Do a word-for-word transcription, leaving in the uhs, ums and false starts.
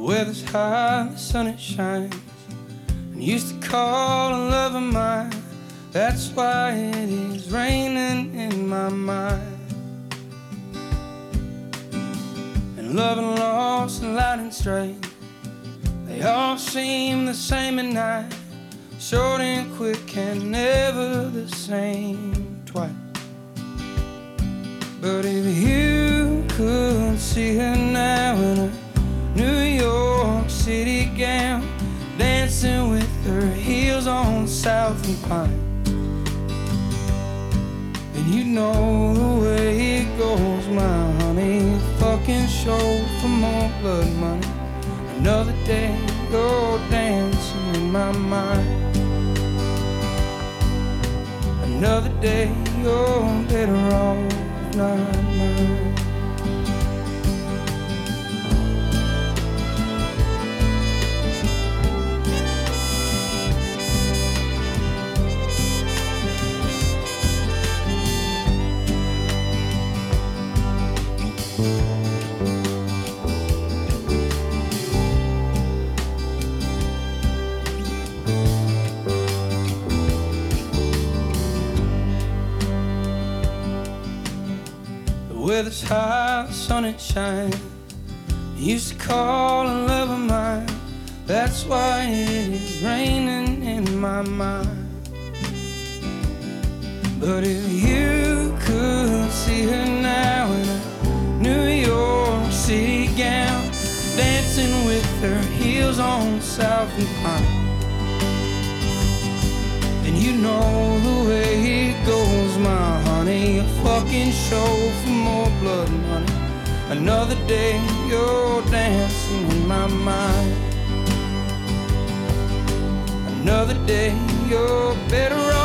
weather's high, the sun it shines, and used to call a love of mine. That's why it is raining in my mind. And love and loss and light and strain, they all seem the same at night. Short and quick and never the same twice. But if you could see her now in a New York City gown, dancing with her heels on South and Pine, then you know the way it goes, my honey. Fucking show for more blood money. Another day you're dancing in my mind. Another day you're better off not mine. The weather's high, the sun it shines. You used to call a love of mine. That's why it is raining in my mind. But if you could see her now in a New York City gown, dancing with her heels on South and Pine, then you know the way it goes, my honey. A fucking show for more blood money. Another day you're dancing in my mind. Another day you're better off